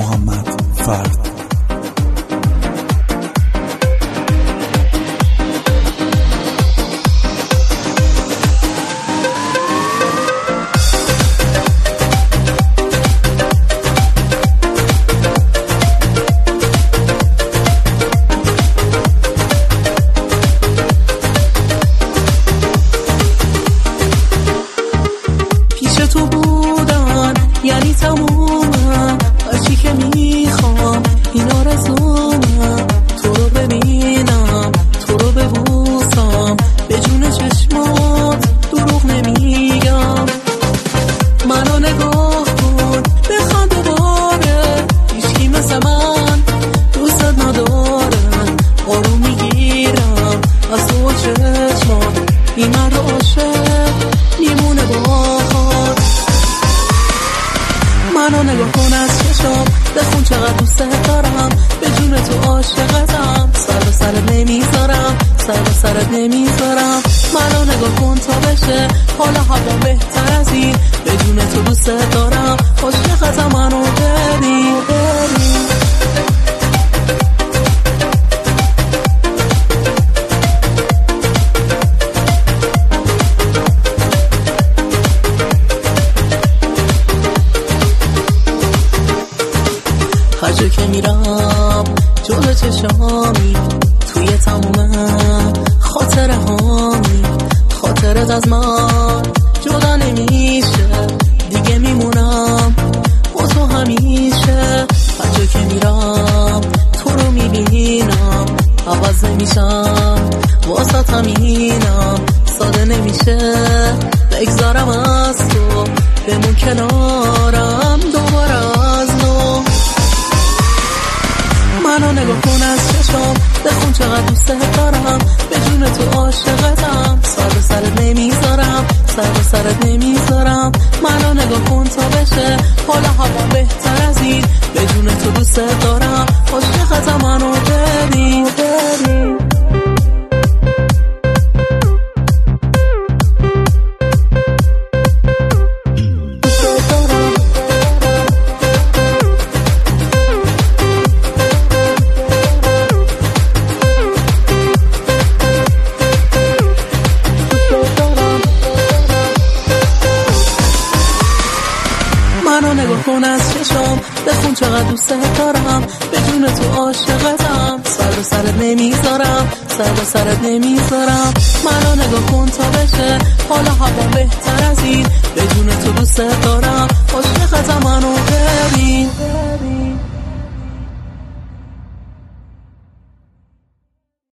محمد فرد. تو بودن یعنی تمومم، هرچی که میخوام این آرزومم، تو رو ببینم، تو رو ببوسم، به جون چشمات دروغ نمیگم. منو نگاه کن بخند دوباره، هیچکی مثل من دوست نداره. آروم میگیرم از تو چشمات، این مرد عاشق میمونه با منو نگاه کن از چشم، بخون چقدر دوست دارم، به جون تو عاشقتم، سر به سرت نمیذارم، سر به سرت نمیذارم. منو نگاه کن تا بشه حالا هوا بهتر از این، به جون تو دوست دارم، عاشقتم، منو ببین. هر جا که میرم جلو چشامی، توی تموم خاطره هامی، خاطرت از من جدا نمیشه، دیگه میمونم با تو همیشه. هر جا که میرم تو رو میبینم، عوض نمیشم واسه همینم، ساده نمیشه بگذارم از تو، بمون کنارم دوباره از نو. منو نگاه کن از چشم، بخون چقدر دوست دارم، به جون تو عاشقتم، سر به سرت نمیذارم، سر به سرت نمیذارم. منو نگاه کن تا بشه حالا هوا بهتر از این، به جون تو دوست دارم، عاشقتم، منو ببین. منو نگاه کن از چشم، بخون چقدر دوست دارم، به جون تو عاشقتم، سر به سرت نمیذارم، سر به سرت نمیذارم. منو نگاه کن تا بشه حالا هوا بهتر از این، به جون تو دوست دارم.